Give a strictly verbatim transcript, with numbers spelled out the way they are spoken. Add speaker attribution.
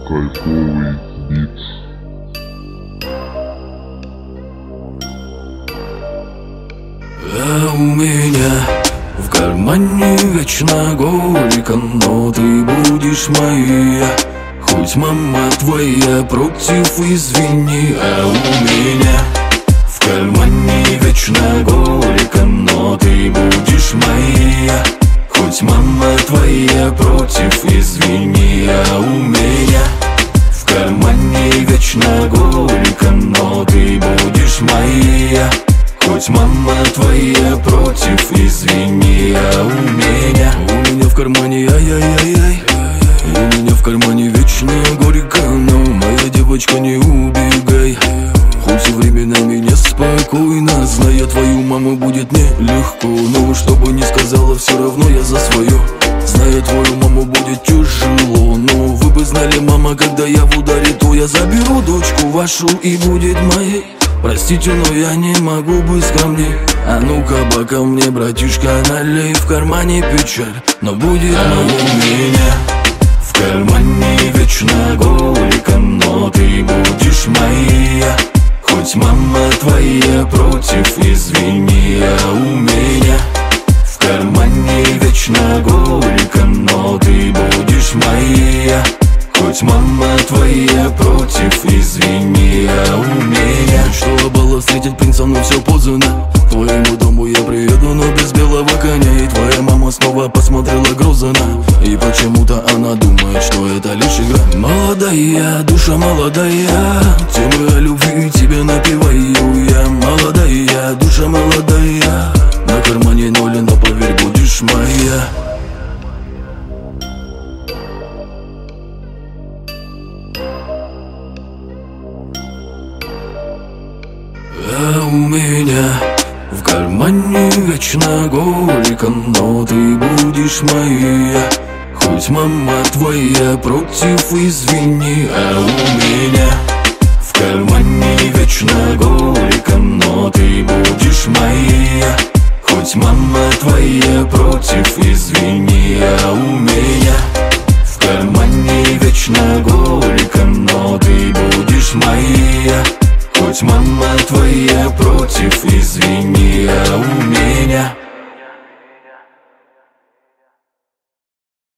Speaker 1: кайфовый бит.
Speaker 2: А у меня в кармане вечно горько, но ты будешь моя. Хоть мама твоя против, извини. А у меня в кармане вечно горько, но ты будешь моя. Хоть мама твоя против, извини. А у меня в кармане вечно горько, но ты будешь моя. Хоть мама твоя против, извини. А у меня У меня в кармане ай-яй-яй-яй. У меня в кармане вечно горько, но моя девочка, не убегай. Хоть и временами неспокойно, зная твою маму, будет нелегко. Но что бы ни сказала, все равно я за свое. Зная твою маму, будет тяжело. Но вы бы знали, мама, когда я в ударе, то я заберу дочку вашу и будет моей. Простите, но я не могу быть скромней. А ну-ка, пока мне, братишка, налей. В кармане печаль, но будет а у меня в кармане вечно горько, но ты будешь моя. Хоть мама твоя против, извини. А у меня в кармане вечно горько, но ты будешь моя. Хоть мама твоя против, извини. А у меня мечтала была встретить принца, но все поздно. К твоему дому я приеду, но без белого коня. И твоя мама снова посмотрела грозно, и почему-то она думает, что это лишь игра. Молодая, душа молодая, темы о любви тебе напеваю я. Молодая, душа молодая, на кармане ноль, но поверь, будешь моя. А у меня в кармане вечно горько, но ты будешь моя. Хоть мама твоя против, извини. А у меня в кармане вечно горько.